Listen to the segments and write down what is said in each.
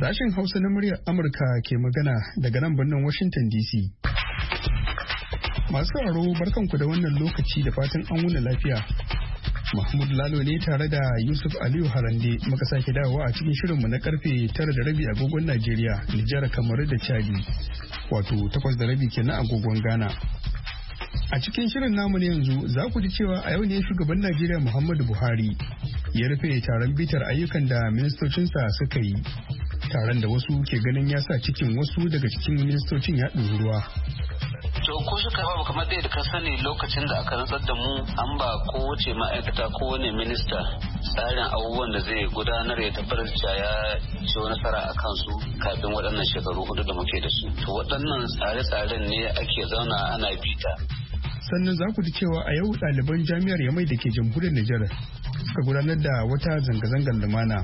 Sashen Hausa na muryar Amurka ke magana daga nan birnin Washington DC. Masu sauraro barkanku da wannan lokaci da fatan an wuni lafiya. Mahmud Lalo ne tare da Yusuf Aliyu Harande muka sake dawowa a cikin shirinmu na karfe 9:30 agogon Najeriya, Nijar, Kamaru da Chadi. Wato 8:30 kenan agogon Ghana. A cikin shirin namu ne yanzu za ku ji cewa a yau ne shugaban Najeriya Muhammadu Buhari ya rufe taron bitar ayyukan da ministocinsa suka yi. Taron da wasu ke ganin ya sa cikin wasu daga cikin ministocin ya ɗori ruwa. To ko shi babu kamar dai da ka sani lokacin da aka rantsar da mu an ba kowace ma'aikata kowane minista tsarin abubuwan da zai gudanar ya tabbatar da ya ci nasara a kansu kafin waɗannan shekaru hudu da muke da su. To waɗannan tsare-tsaren ne ake zauna ana bita. Sannan za ku ji cewa a yau ɗaliban jami'ar Yamai da ke jamhuriyar Nijar suka gudanar da wata zanga-zangar lumana.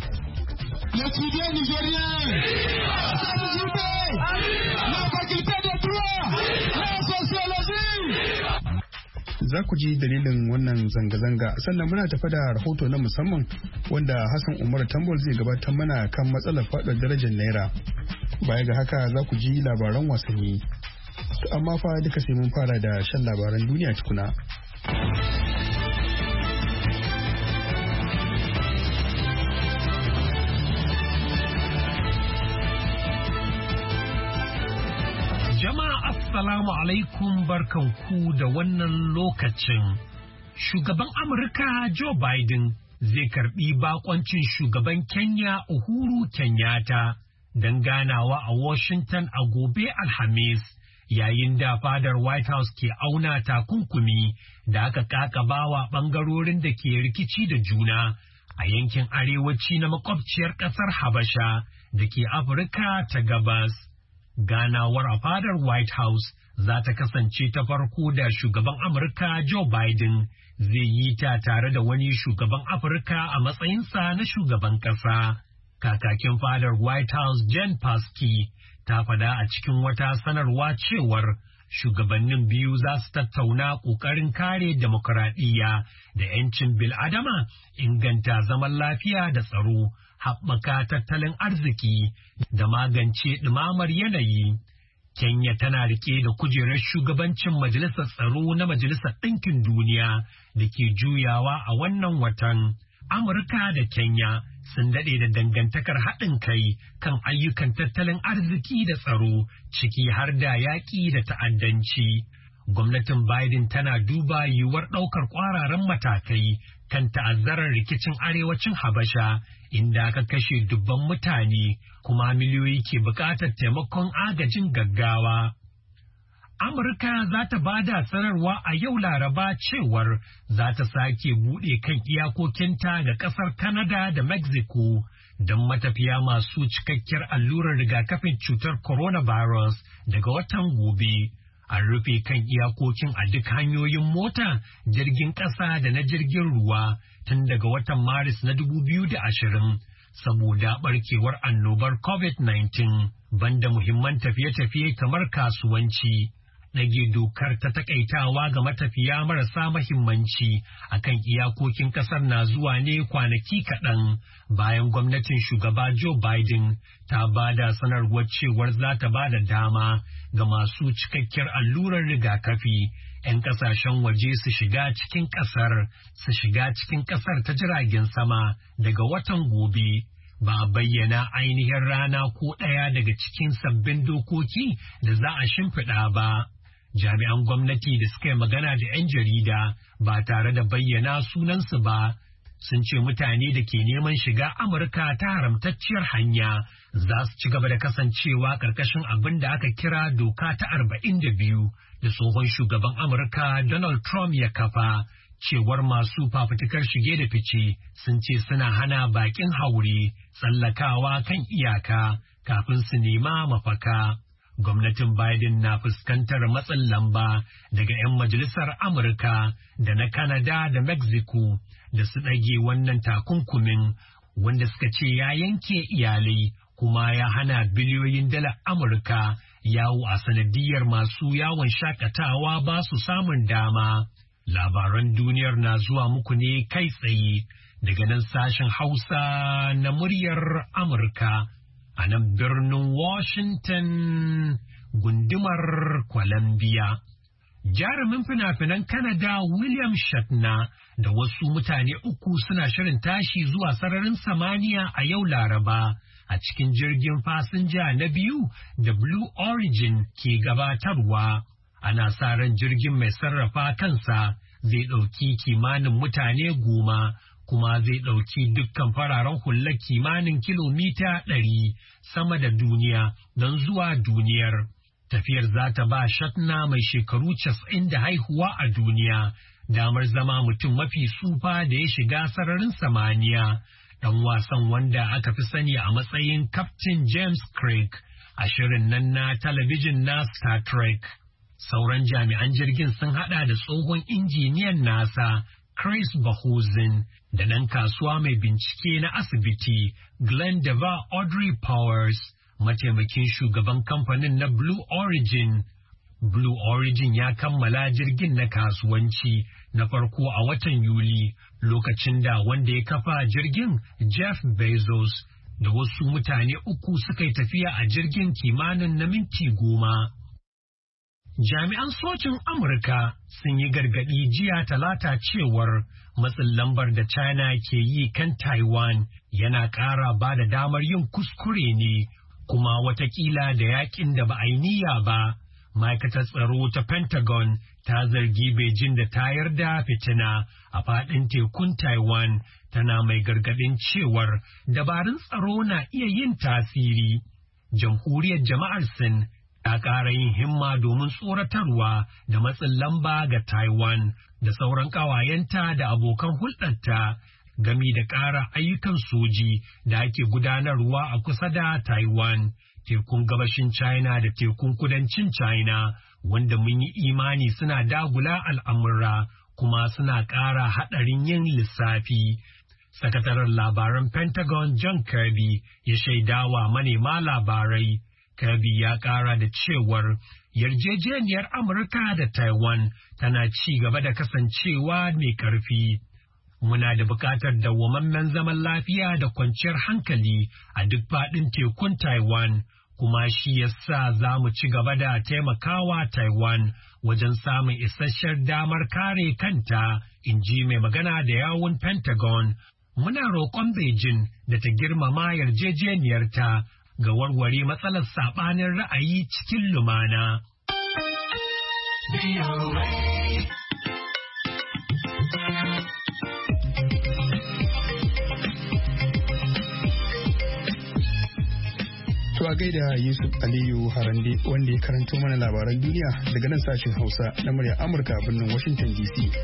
Za ku ji dalilin wannan zanga-zanga, sannan muna tafa da rahoto na musamman wanda Hassan Umar Tambol zai gabatar mana kan matsalar faɗuwar darajar Naira. Baya ga haka za ku ji labaran wasanni. Amma fa duka sai mun fara da shan labaran duniya tukuna. Assalamu alaikum, barkanku da wannan lokacin. Shugaban Amurka Joe Biden zai karbi bakoncin shugaban Kenya Uhuru Kenyatta don ganawa a Washington a gobe Alhamis, yayin da fadar White House ke auna takunkumi da aka kakabawa bangarorin da ke rikici da juna a yankin arewaci na makwabciyar ƙasar Habasha da ke Afirka ta Gabas. Ganawar a fadar White House za ta kasance ta farko da shugaban Amurka Joe Biden zai yi ta tare da wani shugaban Afirka a matsayinsa na shugaban ƙasa. Kakakin fadar White House Jen Psaki ta fada a cikin wata sanarwa cewar shugabannin biyu za su tattauna ƙoƙarin kare demokuraɗiyya da 'yancin bil'adama, inganta zaman lafiya da tsaro, haɓaka tattalin arziki da magance ɗumamar yanayi. Kenya tana rike da kujerar shugabancin Majalisar Tsaro na Majalisar Ɗinkin Duniya da ke juyawa a wannan watan. Amurka da Kenya sun daɗe da dangantakar haɗin kai kan ayyukan tattalin arziki da tsaro, ciki har da yaƙi da ta'addanci. Gwamnatin Biden tana duba yiwuwar ɗaukar ƙwararan matakai kan ta'azzarar rikicin arewacin Habasha, inda aka kashe dubban mutane kuma miliyoyi ke buƙatar taimakon agajin gaggawa. Amurka za ta ba da sanarwa a yau Laraba cewar za ta sake buɗe kan iyakokinta ga ƙasar Canada da Mexico don matafiya masu cikakkiyar allurar rigakafin cutar coronavirus daga watan gobe. An rufe kan iyakokin a duk hanyoyin mota, jirgin ƙasa da na jirgin ruwa tun daga watan Maris na 2020 saboda barkewar annobar COVID-19, banda muhimman tafiye-tafiye kamar kasuwanci. Ɗage dokar ta takaitawa ga matafiya marasa mahimmanci a kan iyakokin ƙasar na zuwa ne kwanaki kaɗan bayan gwamnatin shugaba Joe Biden ta ba da sanarwar cewar za ta ba da dama ga masu cikakkiyar allurar rigakafi 'yan ƙasashen waje su shiga cikin ƙasar ta jiragen sama daga watan gobe. Ba a bayyana ainihin rana ko ɗaya daga cikin sabbin dokoki da za a shimfiɗa ba. Jami'an gwamnati da suka yi magana da 'yan jarida ba tare da bayyana sunansu ba sun ce mutane da ke neman shiga Amurka ta haramtacciyar hanya za su ci gaba da kasancewa ƙarƙashin abin da aka kira doka ta 42 da tsohon shugaban Amurka Donald Trump ya kafa. Cewar masu fafutukar shige da fice sun ce suna hana bakin haure tsallakawa kan iyaka kafin su nema mafaka. Gwamnatin Biden na fuskantar matsin lamba daga 'yan majalisar Amurka da na Canada da Mexico da su ɗage wannan takunkumin wanda suka ce ya yanke iyalai kuma ya hana biliyoyin dalar Amurka yawo a sanadiyar masu yawon shakatawa ba su samun dama. Labaran duniyar na zuwa muku ne kai tsaye daga nan sashen Hausa na muryar Amurka a a nan birnin Washington gundumar Columbia. Jarumin fina-finan Canada William Shatner da wasu mutane uku suna shirin tashi zuwa sararin samaniya a yau Laraba a cikin jirgin fasinja na biyu da Blue Origin ke gabatarwa. Ana sa ran jirgin mai sarrafa kansa zai ɗauki kimanin mutane 10 kuma zai ɗauki dukkan fararen hular kimanin kilomita 100 sama da duniya don zuwa duniyar. Tafiyar za ta ba Shatner mai shekaru 90 da haihuwa a duniya damar zama mutum mafi tsufa da ya shiga sararin samaniya. Ɗan wasan wanda aka fi sani a matsayin Captain James Craig a shirin nan na talabijin na Star Trek. Sauran jami'an jirgin sun hada da tsohon injiniyan NASA Chris Bahuzin da ɗan kasuwa mai bincike na asibiti Glenn Deva Audrey Powers, mataimakin shugaban kamfanin na Blue Origin. Blue Origin ya kammala jirgin na kasuwanci na farko a watan Yuli, lokacin da wanda ya kafa jirgin Jeff Bezos da wasu mutane uku suka yi tafiya a jirgin kimanin na minti 10. Jami'an sojin Amurka sun yi gargaɗi jiya Talata cewar matsin lambar da China ke yi kan Taiwan yana ƙara ba da damar yin kuskure ne, kuma watakila da yakin da ba a yi niyya ba. Ma'aikatar tsaro ta Pentagon ta zargi Beijing da tayar da fitina a faɗin tekun Taiwan, tana mai gargaɗin cewar dabarun tsaro na iya yin tasiri. Jamhuriyar Jama'ar Sin ta ƙara yin himma domin tsoratarwa da matsin lamba ga Taiwan da sauran ƙawayenta da abokan hulɗarta gami da ƙara ayyukan soji da ake gudanarwa a kusa da Taiwan, tekun gabashin China da tekun kudancin China, wanda mun yi imani suna dagula al'amura kuma suna ƙara haɗarin yin lissafi. Sakataren labaran Pentagon John Kirby ya shaidawa manema labarai. Kirby ya ƙara da cewar yarjejeniyar Amurka da Taiwan tana ci gaba da kasancewa mai ƙarfi. Muna da buƙatar dawwamammen zaman lafiya da kwanciyar hankali a duk faɗin tekun Taiwan, kuma shi yasa za mu ci gaba da taimakawa Taiwan wajen samun isasshen damar kare kanta, in ji mai magana da yawun Pentagon. Muna roƙon Beijing da ta girmama yarjejeniyarta ga warware matsalar saɓanin ra'ayi cikin lumana. To a gaida Yusuf Aliyu Harande wanda ya karanto mana labaran duniya daga nan sashen Hausa na murya Amurka a birnin Washington DC.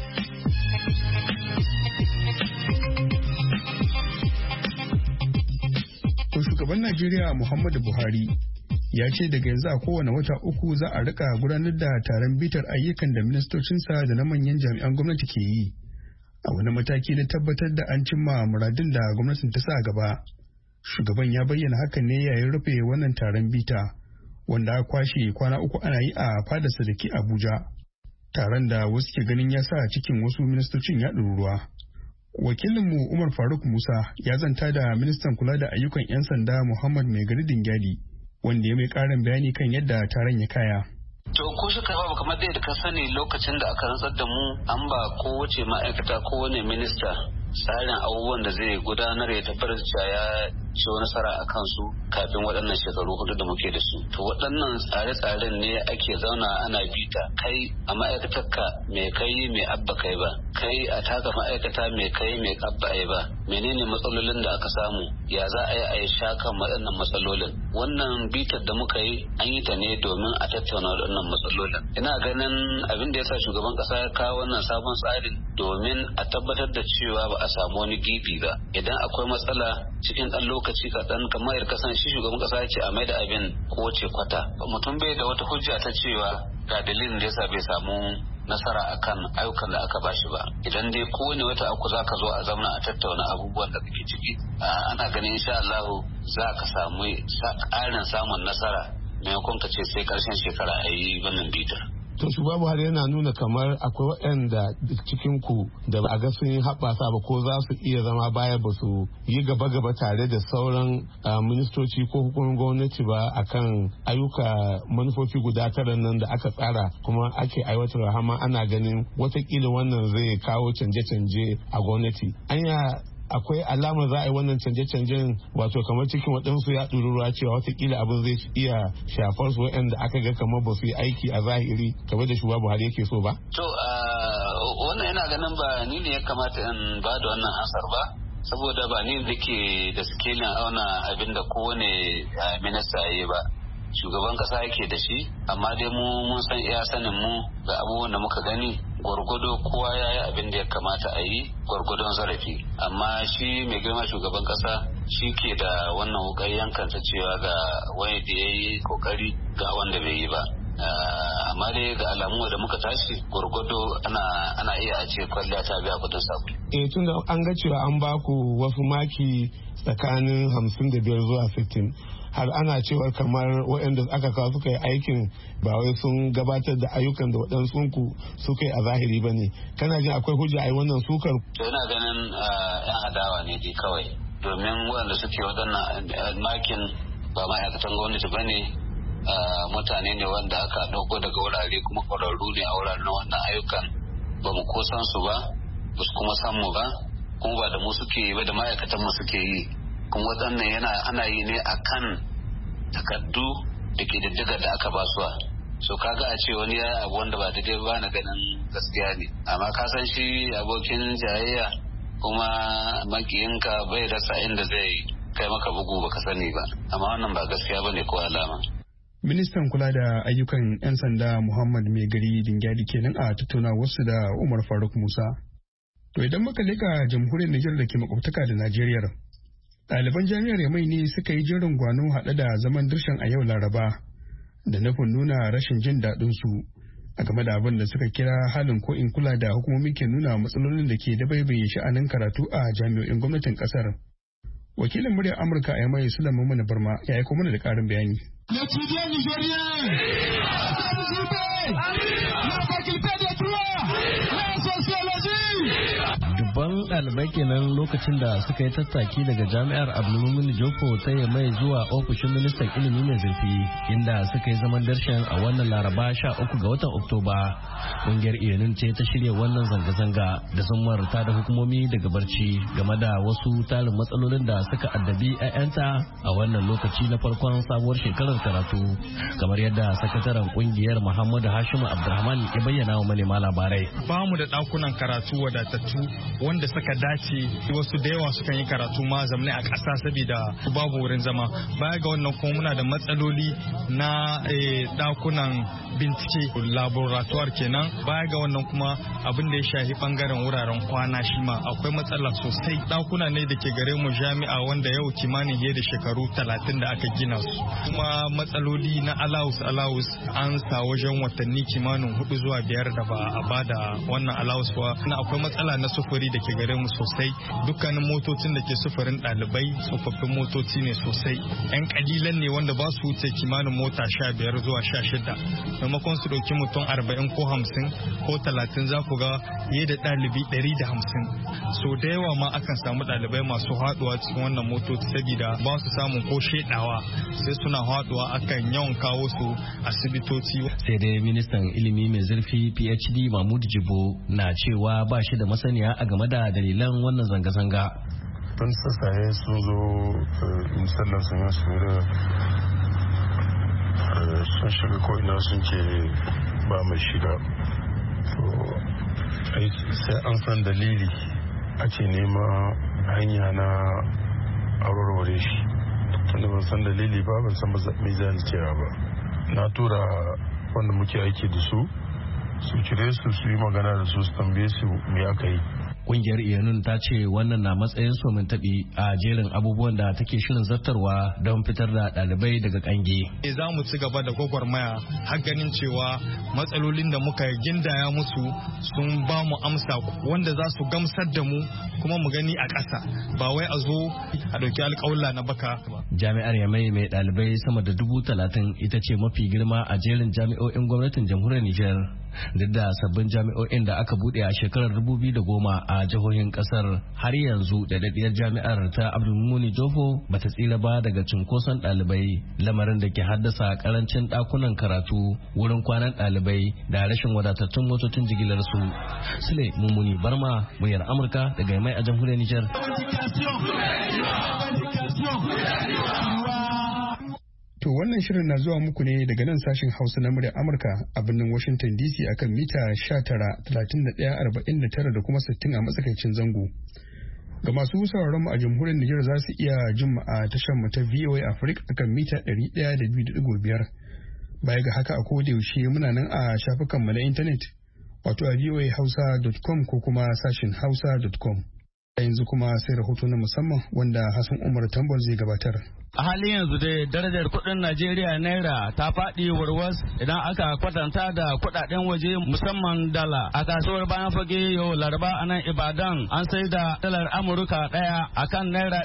Shugaban Najeriya Muhammadu Buhari ya ce daga yanzu a kowane wata 3 za a rika gudanar da taron bitar ayyukan da ministocinsa da na manyan jami'an gwamnati ke yi a wani mataki na tabbatar da an cimma muradun da gwamnatin ta sa gaba. Shugaban ya bayyana hakan ne yayin rufe wannan taron bita wanda a kwashe kwana 3 ana yi a fadarsa da ke Abuja. Taron da wasu ke ganin ya sa cikin wasu ministocin ya ruwa. Wakilinmu Umar Faruk Musa ya zanta da ministan kula da ayyukan 'yan sanda Muhammad Maigari Dingyadi wanda ya mai ƙarin bayani kan yadda taron ya kaya. To ko shaka babu kamar dai da ka sani lokacin da aka rantsar da mu an ba kowace ma'aikata kowane minista tsarin abubuwan da zai gudanar ya tabbatar da ya ci nasara a kansu kafin waɗannan shekaru 4 da muke da su. To waɗannan tsare-tsaren ne ake zauna ana bita kai a ma'aikatarka mai kai mai abba kai ba, kai a taka ma'aikata mai kai mai abba ai ba, menene matsalolin da aka samu, ya za a yi shakan waɗannan matsalolin. Wannan bitar da muka yi an yi ta ne domin a tattauna waɗannan matsalolin. Ina ganin abin da ya sa shugaban ƙasa ya kawo wannan sabon tsarin domin a tabbatar da cewa ba a samu wani gibi ba. Idan akwai matsala cikin ɗan lokaci kaɗan kamar yadda kasan shi shugaban ƙasa ya ce a maida abin kowace kwata. Mutum bai da wata hujja ta cewa ga dalilin da yasa bai samu nasara akan ayyukan da aka bashi ba. Idan dai kowane wata 3 za ka zo a zauna a tattauna abubuwan da kake ciki, ana ganin insha Allah za ka samu ƙarin samun nasara maimakon ka ce sai ƙarshen shekara a yi wannan bitar. To shugaba Buhari yana nuna kamar akwai waɗanda cikin ku da ba a ga sun yi haɓasa ba ko za su iya zama baya ba su yi gaba-gaba tare da sauran ministoci ko hukumar gwamnati ba akan ayyuka manufofi guda tara nan da aka tsara kuma ake aiwatarwa hama ana ganin watakila wannan zai kawo canje-canje a gwamnati. Anya akwai alamar za a yi wannan canje-canjen wato kamar cikin waɗansu ya ɗururuwa cewa watakila abin zai iya shafar su waɗanda aka ga kamar ba su yi aiki a zahiri kamar da shugaba Buhari yake so ba? To wannan yana ganin ba ni ne ya kamata in ba da wannan ansar ba saboda ba ni da ke da sikelin auna abin da kowane minista ya yi ba. Shugaban kasa yake da shi amma dai mun san iya sanin mu ga abubuwan da muka gani gwargwado kowa ya yi abin da ya kamata a yi gwargwadon zarafi amma shi mai girma shugaban kasa shi ke da wannan wukar yankanta cewa ga wani da ya yi kokari ga wanda bai yi ba amma dai ga alamu da muka tashi gwargwado ana iya a ce kwalliya ta biya kudin sabulu. Tun da an ga cewa an baku wasu maki tsakanin 55 zuwa 60 har ana cewa kamar waɗanda aka kawo suka yi aikin ba wai sun gabatar da ayyukan da waɗansu ku suka yi a zahiri ba ne. Kana jin akwai hujja a yi wannan sukar? To yana ganin yan adawa ne dai kawai domin waɗanda suke waɗannan makin ba ma'aikatan gwamnati ba ne mutane ne wanda aka ɗauko daga wurare kuma ƙwararru ne a wuraren wannan ayyukan ba mu ko san su ba ba su kuma san mu ba kuma ba da mu suke yi ba da ma'aikatan mu suke yi kuma waɗannan ana yi ne a kan takardu da ke diddiga da aka ba suwa so kaga a ce wani ya abu wanda ba daidai ba na ganin gaskiya ne amma ka san shi abokin jayayya kuma makiyinka bai rasa inda zai kai maka bugu baka sani ba amma wannan ba gaskiya bane ko alama. Ministan kula da ayyukan 'yan sanda Muhammad Megari Dingyadi kenan a tattauna wasu da Umar Faruk Musa. To idan muka leka jamhuriyar Nijar da ke makwabtaka da Najeriya, ɗaliban jami'ar Yamai ne suka yi jerin gwano haɗe da zaman dirshan a yau Laraba da nufin nuna rashin jin daɗin su a game da abin da suka kira halin ko in kula da hukumomi ke nuna matsalolin da ke dabaibaye sha'anin karatu a jami'o'in gwamnatin ƙasar. Wakilin muryar Amurka a Yamai Sulaiman Mana Barma ya aiko mana da ƙarin bayani. L'étudiant nigérien, la faculté de droit, la sociologie. Dubban ɗalibai kenan lokacin da suka yi tattaki daga jami'ar Abdulmumin Joko ta Yamai zuwa ofishin ministan ilimi mai zurfi inda suka yi zaman darshen a wannan Laraba 13 ga watan Oktoba. Ƙungiyar Iyanin ce ta shirya wannan zanga-zanga da zummar ta da hukumomi daga barci game da wasu tarin matsalolin da suka addabi 'ya'yanta a wannan lokaci na farkon sabuwar shekarar karatu kamar yadda sakataren ƙungiyar Muhammadu Hashimu Abdulrahman ya bayyana wa manema labarai. Ba mu da ɗakunan karatu wadatattu wanda suka dace wasu da yawa sukan yi karatu ma zamne a ƙasa saboda babu wurin zama. Baya ga wannan kuma muna da matsaloli na ɗakunan bincike laboratoire kenan. Baya ga wannan kuma abin da ya shafi bangaren wuraren kwana shi ma akwai matsala sosai. Ɗakuna ne da ke gare mu jami'a wanda yau kimanin fiye da shekaru 30 da aka gina su. Kuma matsaloli na allowance an sa wajen watanni kimanin 4 zuwa 5 da ba a bada wannan allowance ba. Akwai matsala na sufuri da ke gare mu sosai. Dukkanin motocin da ke sufurin ɗalibai tsofaffin motoci ne sosai. 'Yan kalilan ne wanda ba su wuce kimanin mota 15 zuwa 16. Maimakon su ɗauki mutum 40 ko 50 ko 30 za ku ga fiye da ɗalibi 150. So da yawa ma akan samu ɗalibai masu haɗuwa cikin wannan motoci saboda ba su samun ko shedawa sai suna haɗuwa akan yawan kawo su asibitoci. Sai dai ministan ilimi mai zurfi PhD Mahmud Jibo na cewa ba shi da masaniya a game da dalilan wannan zanga-zanga. Tun sassaye sun zo misalin sun yi sura sun shiga ko'ina sun ce ba mai shiga. Sai an san dalili ake nema hanya na aurorware shi. Tunda ban san dalili ba ban san mai zan cewa ba. Na tura wanda muke aiki da su kire su yi magana da su tambaye su me aka yi. Kungiyar Iyanun ta ce wannan na matsayin somin taɓi a jerin abubuwan da take shirin zartarwa don fitar da ɗalibai daga kange. Za mu ci gaba da gwagwarmaya har ganin cewa matsalolin da muka gindaya musu sun ba mu amsa wanda za su gamsar da mu kuma mu gani a ƙasa ba wai a zo a ɗauki alƙawla na baka ba. Jami'ar Yamai mai ɗalibai sama da 30,000 ita ce mafi girma a jerin jami'o'in gwamnatin jamhuriyar Nijar. Duk da sabbin jami'o'in da aka bude a shekarar 2010 a jihohin kasar, har yanzu daɗaɗɗiyar jami'ar ta Abdulmumuni Jofo bata tsira ba daga cunkoson ɗalibai, lamarin da ke haddasa karancin ɗakunan karatu, wurin kwanan ɗalibai da rashin wadatattun motocin jigilar su. Sule Mumuni Barma, muryar Amurka daga Yamai a jamhuriyar Nijar. To wannan shirin na zuwa muku ne daga nan sashen Hausa na muryar Amurka a birnin Washington DC akan mita 19,31,49 da kuma 60 a matsakaicin zango. Ga masu sauraron mu a jamhuriyar Nijar za su iya jin mu a tashar mu ta VOA Africa akan mita 102.5. Baya ga haka a koda yaushe muna nan a shafukan mu na intanet wato a voahausa.com ko kuma sashen hausa.com. Yanzu kuma sai rahoto na musamman wanda Hassan Umar Tambol zai gabatar. A halin yanzu dai darajar kuɗin Najeriya naira ta faɗi warwas idan aka kwatanta da kuɗaɗen waje musamman dala. A kasuwar bayan fage yau Laraba a nan Ibadan an sai da dalar Amurka ɗaya akan naira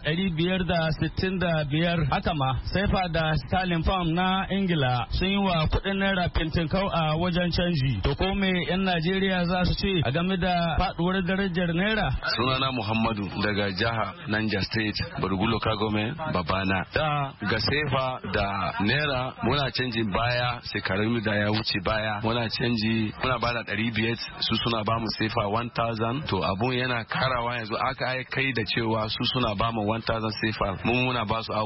565. Haka ma saifa da sterling pound na Ingila sun yi wa kuɗin naira fintinkau a wajen canji. To ko me 'yan Najeriya za su ce a game da faɗuwar darajar naira? Sunana Muhammadu daga jiha Niger State, Bargu Local Government, Babana. Da ga sefa da naira muna canji baya shekarun da ya wuce baya muna canji muna bada 500 su suna bamu sefa 1000 to abun yana karawa yanzu aka kai da cewa su suna bamu 1000 sefa mu muna ba su a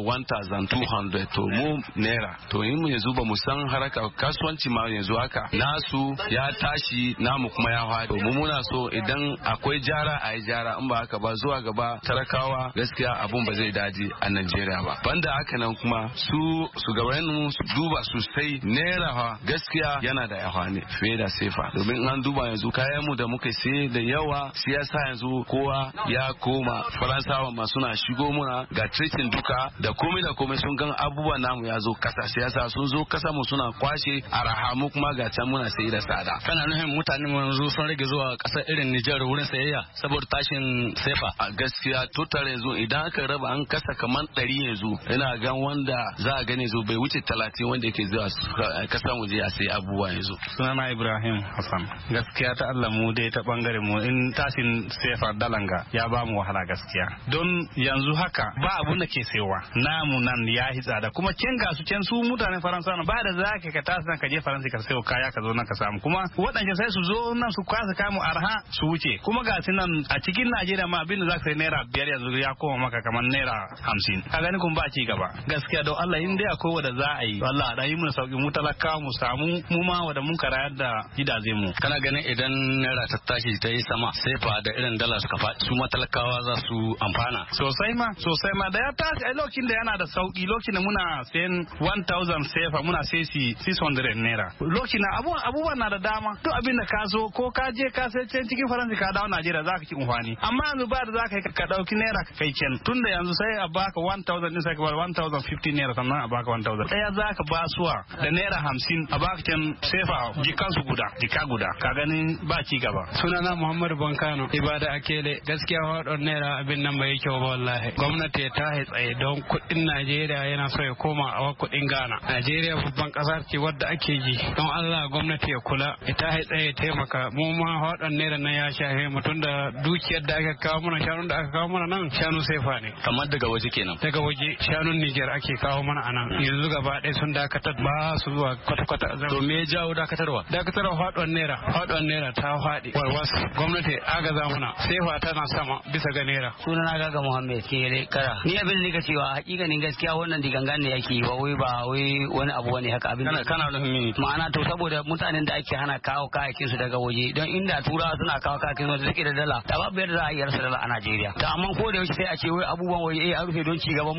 1200 to mu naira to in mu yanzu ba mu san haraka kasuwanci ma yanzu haka nasu ya tashi namu kuma ya hado mu muna so idan akwai jara a yi jara in ba haka ba zuwa gaba talakawa gaskiya abun ba zai daji a Najeriya ba. Banda haka nan kuma su shugabanninmu su duba sosai naira gaskiya yana da yawa ne fiye da sefa domin an duba yanzu kayan mu da muka sai da yawa siyasa yanzu kowa ya koma faransawa ma suna shigo muna ga treating duka da komai sun gan abubuwa namu ya zo kasa siyasa sun zo kasa mu suna kwashe araha mu kuma ga can muna sai da tsada. Kana nufin mutane yanzu sun rage zuwa kasar irin Nijar wurin sayayya saboda tashin sefa? A gaskiya total yanzu idan aka raba an kasa kaman 100 yanzu ina gan wanda za a gane zo bai wuce 30 wanda yake zuwa kasan waje a sai abubuwa yanzu. Sunana Ibrahim Hassan. Gaskiya ta Allah mu dai ta bangare mu in tashin sefa dalanga ya ba mu wahala gaskiya. Don yanzu haka ba abun da ke sayowa. Namu nan ya yi tsada kuma kin ga su can su mutanen Faransa ba da za ka tashi nan ka je Faransa ka sayo kaya ka zo nan ka samu kuma waɗanda sai su zo nan su kwasa kamu arha su wuce kuma ga su nan a cikin Najeriya ma abin da za ka sai naira 5 yanzu ya koma maka kamar naira 50. Ka gani kun ba ci gaba. Gaskiya don Allah in dai akwai wanda za a yi Allah da yi mu sauki mu talaka mu samu mu ma wanda mun karayar da gidaje mu. Kana ganin idan naira ta tashi ta yi sama sai fa da irin dala suka faɗi su matalakawa za su amfana. Sosai ma da ya tashi a lokacin da yana da sauki lokacin da muna sayan 1000 sefa muna sai 600 naira. Lokacin na abubuwan na da dama duk abin da ka zo ko ka je ka sai can cikin Faransa ka dawo Najeriya za ka ci umfani amma yanzu ba da za ka dauki naira ka kai can tunda yanzu sai a baka 1000 din sai ka bar 1050 naira sannan a baka 1000 daya za ka ba suwa da naira 50 a baka can sefa jikansu jika guda ka gani ba ci gaba. Sunana Muhammadu Bankano Ibada Akele. Gaskiya wadon naira abin nan bai kyau ba wallahi. Gwamnati ta tsaye don kuɗin Najeriya yana so ya koma a kuɗin Ghana. Najeriya babban ƙasa ce wadda ake ji don Allah gwamnati ya kula ta tsaye taimaka mu ma wadon naira nan ya shahe mutum da dukiyar da aka kawo mana shanun da aka kawo mana nan shanu sefa ne. Kamar daga waje kenan. Daga waje shanun Niger ake kawo mana anan yanzu gaba ɗaya sun dakatar ba su zuwa kwata-kwata. To me ya jawo dakatarwa? Dakatarwa faɗuwar naira ta faɗi warwas gwamnati agaza muna sefa tana sama bisa ga naira. Sunana Gaga Muhammad Kere Kara. Ni abin da cewa hakikanin gaskiya wannan digangan ne yake ba wai wani abu wani haka abin. Kana nufin ma'ana to saboda mutanen da ake hana kawo kayakin su daga waje don inda turawa suna kawo kayakin su da take da dala da babu yadda za a yi rasa dala a Najeriya. Da amma ko da yaushe sai a ce wai abubuwan waje a rufe don ci gaban mutane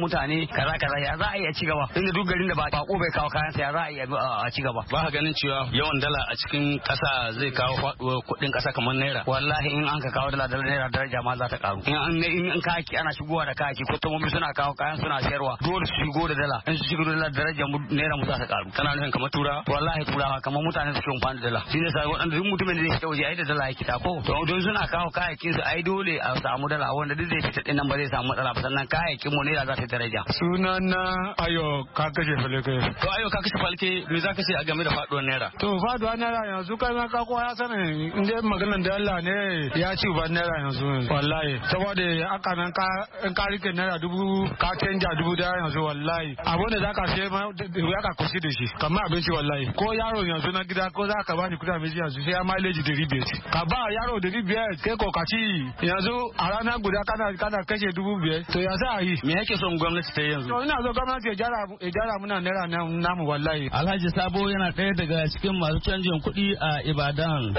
kaza ya za a iya ci gaba inda duk garin da ba bako bai kawo kayan sa ya za a iya a ci gaba. Ba ka ganin cewa yawan dala a cikin kasa zai kawo faduwar kuɗin kasa kamar naira? Wallahi in an ka kawo dala naira daraja ma za ta karu. In kaki ana shigowa da kaki ko tamomi suna kawo kayan suna sayarwa dole su shigo da dala in su shigo da dala daraja naira mu za ta karu. Kana nufin kamar turawa? Wallahi turawa kamar mutane su amfani da dala. Shi ne sai waɗanda duk mutumin da zai fita waje ai da dala yake ta ko to don suna kawo kayakin su ai dole a samu dala wanda duk zai fita din nan ba zai samu matsala ba sannan kayakin mu naira za ta daraja. Sunana Ayo ka kashe falke. To Ayo ka kashe falke me za ka ce a game da faduwar naira? To faduwar naira yanzu kai ma ka kowa ya sani inda maganar da Allah ne ya ci ba naira yanzu wallahi saboda aka nan in ka rike naira 1000 ka canja 1000 yanzu wallahi abin da zaka sai ma ya ka kusi da shi kamar abinci wallahi ko yaro yanzu na gida ko za ka bani kudi abinci yanzu sai ya mileage 500 ka ba yaro 500 kai ko ka ci yanzu a rana guda kana kashe 5,000 to ya za a yi me yake son gwamnati ta yanzu? To ina so gwamnati ya gyara muna naira namu wallahi. Alhaji Sabo yana ɗaya daga cikin masu canjin kuɗi a Ibadan.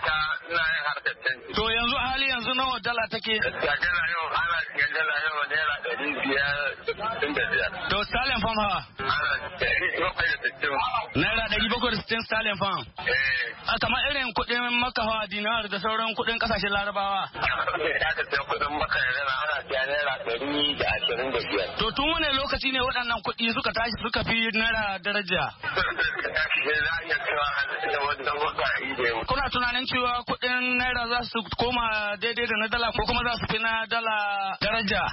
To yanzu a hali yanzu nawa dala take? Dala yau ana siyan dala yau naira 565. To stalin fam ha? Ana 760. Naira 760 stalin fam? A kamar irin kuɗin makawa dinar da sauran kuɗin ƙasashen larabawa. Kuɗin maka yana ana siya naira 125. To tun wane lokaci ne waɗannan kuɗi suka tashi suka fi naira daraja? Kuna tunanin cewa kuɗin naira za su koma daidai da na dala ko kuma za su fi na dala daraja?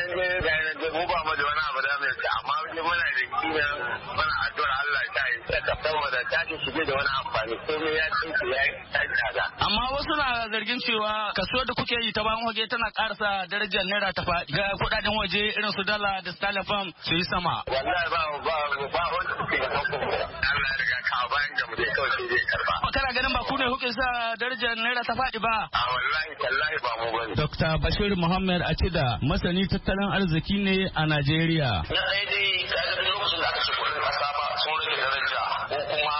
Mu ba mu da wani abu da mai amma muna da kina muna addu'ar Allah ta yi saka farma da tashi shige da wani amfani komai ya tsinci ya yi tsada. Amma wasu na zargin cewa kasuwar da kuke yi ta bayan waje tana karsa darajar naira ta faɗi ga kuɗaɗen waje irin su dala da sterling pound su yi sama. Wallahi ba wanda suke da hukunta. Allah ya riga ka bayan da mu dai kawai sai zai karba. Kana ganin ba ku ne kuke sa darajar naira ta faɗi ba? A wallahi tallahi ba mu bane. Dr. Bashir Muhammad Acida masani tattalin arziki ne a Najeriya. Na ɗaya dai kaga lokacin da aka ce kuɗin ƙasa ba sun rage daraja ko kuma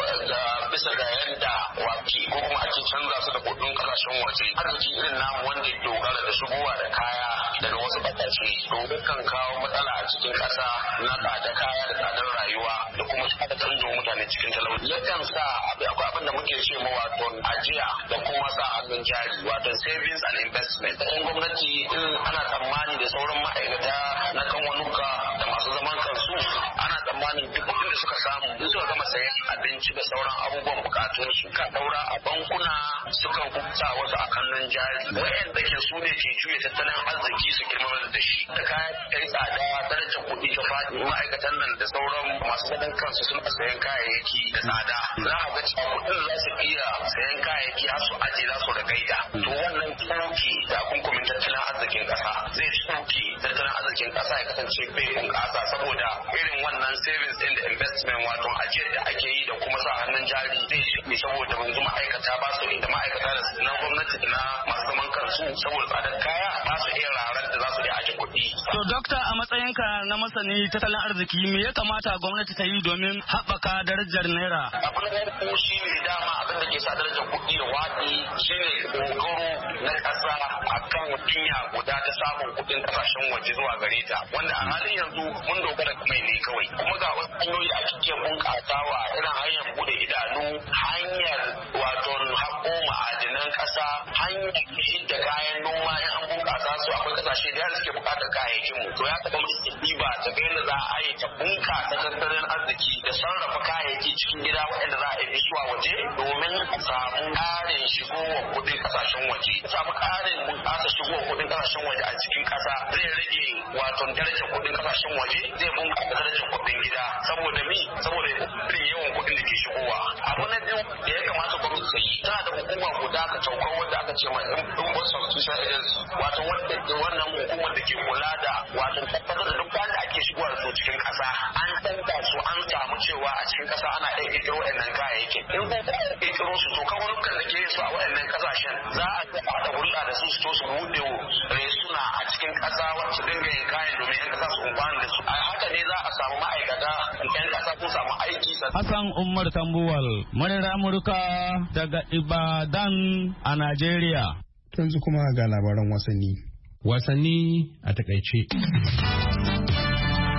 bisa ga yadda waki ko kuma ake canza su da kuɗin ƙasashen waje. Arziki irin namu wanda ya dogara da shigowa da kaya daga wasu ƙasashe to kan kawo matsala a cikin ƙasa na tsada kaya da tsadar rayuwa da kuma tsada canjin mutane cikin talauci. Yakan sa akwai abin da muke ce ma wato ajiya da kuma sa hannun jari wato savings and investment. Ɗan gwamnati in ana tsammani da sauran ma'aikata na kamfanuka da masu zaman kansu ana tsammanin duk kuɗin da suka samu in suka gama sayan abinci da sauran abubuwan bukatun su ka daura a bankuna sukan kubuta wasu a hannun jari wa'anda ke su ne ke juya tattalin arziki su girma da shi da kayan kai tsada darajar kuɗi ta faɗi ma'aikatan nan da sauran masu zaman kansu suna sayan kayayyaki da tsada za a ga cewa kuɗin za su iya sayan kayayyaki har su aje za su ragaida to wannan tsoki da kunkumin tattalin arzikin ƙasa zai tsoki tattalin arzikin ƙasa ya kasance bai bunƙasa saboda irin wannan savings din da investment wato ajiyar da ake yi da kuma sa hannun jari zai shi saboda yanzu ma'aikata ba su da ma'aikata na gwamnati da na masu zaman kansu saboda tsadar kaya ba su iya rarar da za su iya aje kuɗi. To dokta a matsayinka na masani tattalin arziki me ya kamata gwamnati ta yi domin haɓaka darajar naira? Abin da ya shi ne dama abin da ke sa darajar kuɗi da waɗi shi ne dogaro na ƙasa akan hanya guda ta samun kuɗin ƙasashen waje zuwa gare ta wanda a halin yanzu mun dogara mai ne kawai kuma ga wasu hanyoyi a cikin bunƙasawa irin hanyar buɗe idanu hanyar wato haƙo ma'adinan ƙasa hanyar hidda kayan noma in an bunƙasa su akwai ƙasashe da suke buƙatar kayayyakin mu to ya taɓa musu ɗiba ta ga yadda za a yi ta bunƙasa tattalin arziki da sarrafa kayayyaki cikin gida waɗanda za a yi zuwa waje domin a samu ƙarin shigowar kuɗin ƙasashen waje samu ƙarin bunƙasa shigowar kuɗin ƙasashen waje a cikin ƙasa zai rage wato darajar kuɗin ƙasashen waje zai bunƙasa darajar kuɗin gida saboda yawan kuɗin da ke shigowa abu na biyu da ya kamata gwamnati ta yi tana da hukuma guda ka caukar wanda aka ce ma Import Substitution Agency wato wannan hukumar da ke kula da wato tabbatar da duk wanda ake shigowa da su cikin ƙasa an tanta su an samu cewa a cikin ƙasa ana iya ƙirƙiro waɗannan kayayyakin in ko ba a ƙirƙiro su to kawai da ke yin su a waɗannan ƙasashen za a haɗa hulɗa da su su to su buɗe resuna a cikin ƙasa wacce dinga yin kayan domin 'yan ƙasa su amfani da su a haka ne za a samu ma'aikata 'yan ƙasa sun samu aiki. Hassan Umar Tambuwal, muryar Amurka daga Ibadan a Najeriya. Yanzu kuma ga labaran wasanni. Wasanni a takaice.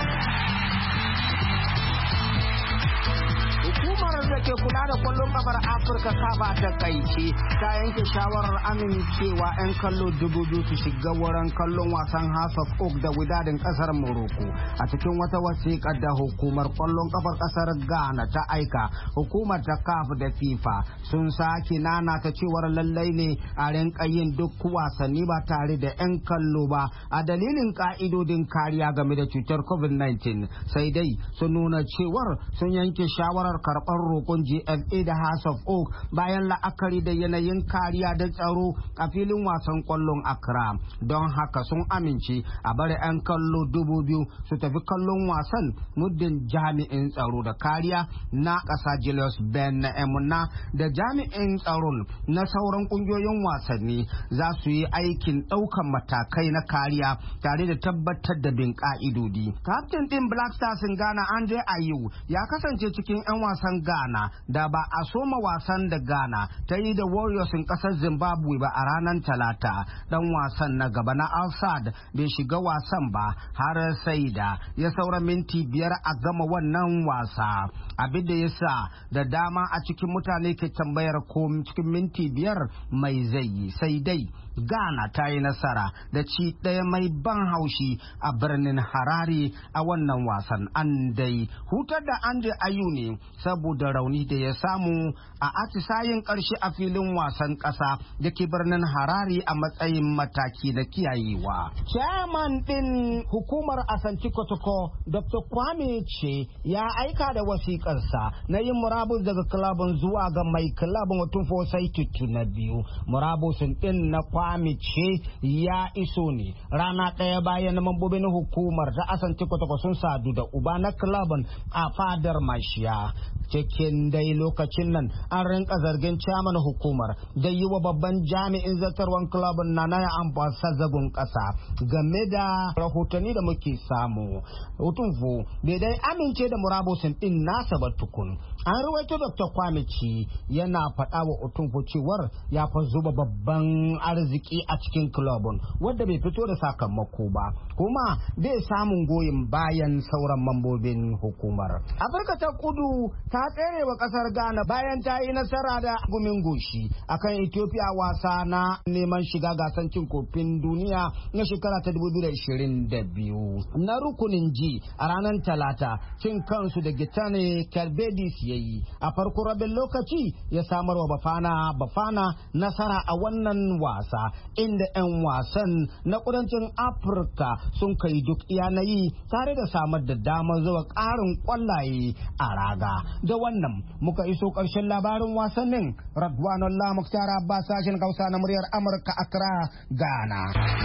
ke kula da kwallon kafar Afirka kafa ta kaice ta yanke shawarar amincewa 'yan kallo 2000 su shiga wurin kallon wasan House of Oak da Wydadin kasar Morocco. A cikin wata wasiƙar da hukumar kwallon kafar kasar Ghana ta aika, hukumar ta CAF da FIFA sun sake nanata cewar lallai ne a rinka yin duk wasanni ba tare da 'yan kallo ba a dalilin ka'idodin kariya game da cutar COVID-19. Sai dai sun nuna cewar sun yanke shawarar karɓar roƙon GFA da House of Oak bayan la'akari da yanayin kariya da tsaro a filin wasan kwallon Accra. Don haka sun amince a bari 'yan kallo 2000 su tafi kallon wasan muddin jami'in tsaro da kariya na ƙasa Julius Ben Emuna da jami'in tsaron na sauran ƙungiyoyin wasanni za su yi aikin ɗaukan matakai na kariya tare da tabbatar da bin ƙa'idodi. Kaftin ɗin Black Stars in Ghana Andre Ayew ya kasance cikin 'yan wasan Ghana da ba a soma wasan da Ghana ta yi da Warriors in ƙasar Zimbabwe ba a ranar Talata. Dan wasan na gaba na Al-Sadd bai shiga wasan ba har sai da ya saura minti 5 a gama wannan wasa. Abin da ya sa da dama a cikin mutane ke tambayar ko cikin minti 5 mai zai yi. Sai dai Ghana ta yi nasara da ci ɗaya mai ban haushi a birnin Harare a wannan wasan. An dai hutar da Andre Ayew ne saboda rauni da ya samu a atisayen ƙarshe a filin wasan ƙasa da ke birnin Harare a matsayin mataki na kiyayewa. Chairman ɗin hukumar Asante Kotoko Dr. Kwame ce ya aika da wasiƙarsa na yin murabus daga kilabin zuwa ga mai kilabin watan Fosai Tutu na biyu. Murabusin ɗin na Kwame ce ya iso ne rana ɗaya bayan mambobin hukumar ta Asante Kotoko sun sadu da uba na kilabin a fadar Mashiya. Cikin dai lokacin nan an rinka zargin chairman hukumar da yi wa babban jami'in zartarwan kilabin na naya ambasa zagon ƙasa game da rahotanni da muke samu. Utunfu bai dai amince da murabusin ɗin nasa ba tukun. An ruwaito Dr. Kwamici yana faɗa wa Utunfu cewar ya fa zuba babban arziki a cikin kilabin wadda bai fito da sakamako ba kuma bai samun goyin bayan sauran mambobin hukumar. Afirka ta Kudu ta tsere wa kasar Ghana bayan ta yi nasara da gumin goshi akan Ethiopia wasa na neman shiga gasar cin kofin duniya na shekara ta 2022 na rukunin G a ranar Talata. Cin kansu da Gitane Kelbedis yayi a farko rabin lokaci ya samar wa Bafana nasara a wannan wasa inda 'yan wasan na kudancin Afirka sun kai duk yanayi tare da samar da damar zuwa ƙarin kwallaye a raga. Da wannan muka iso ƙarshen labarin wasannin. Radwanullah Muktar Abbas, sashen Hausa na muryar Amurka, Accra, Ghana.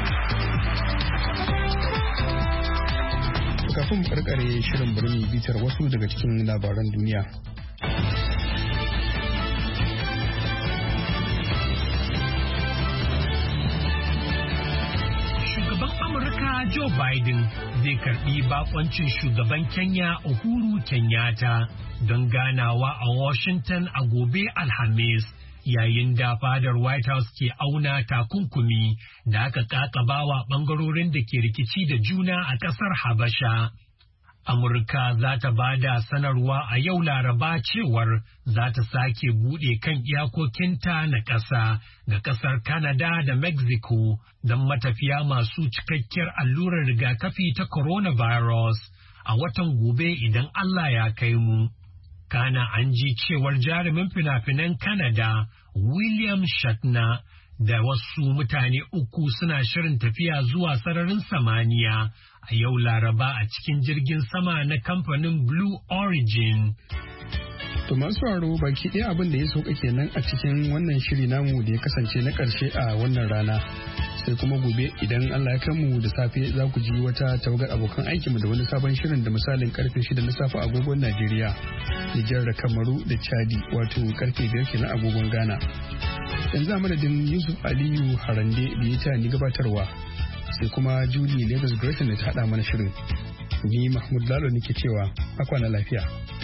Kafin karkare shirin birni bitar wasu daga cikin labaran duniya. Shugaban Amurka Joe Biden zai karbi bakoncin shugaban Kenya Uhuru Kenyatta don ganawa a Washington a gobe Alhamis, yayin da fadar White House ke auna takunkumi da aka kakabawa bangarorin da ke rikici da juna a ƙasar Habasha. Amurka za ta ba da sanarwa a yau Laraba cewar za ta sake buɗe kan iyakokinta na ƙasa ga ƙasar Canada da Mexico don matafiya masu cikakkiyar allurar rigakafi ta coronavirus a watan gobe idan Allah ya kai mu. Kana an ji cewar jarumin fina-finan Canada William Shatner da wasu mutane 3 suna shirin tafiya zuwa sararin samaniya a yau Laraba a cikin jirgin sama na kamfanin Blue Origin. To masu sauraro baki ɗaya abin da ya sauka kenan a cikin wannan shiri namu da ya kasance na ƙarshe a wannan rana. Sai kuma gobe idan Allah ya kanmu da safe za ku ji wata tawagar abokan aikinmu da wani sabon shirin da misalin karfe 6 na safe agogon Najeriya, Nijar da Kamaru da Chadi wato karfe 5 kenan agogon Ghana. Yanzu a madadin Yusuf Aliyu Harande da ya taya ni gabatarwa sai kuma Julie Lagos Grayson da ta haɗa mana shirin. Ni Mahmud Lalo nake cewa akwana lafiya.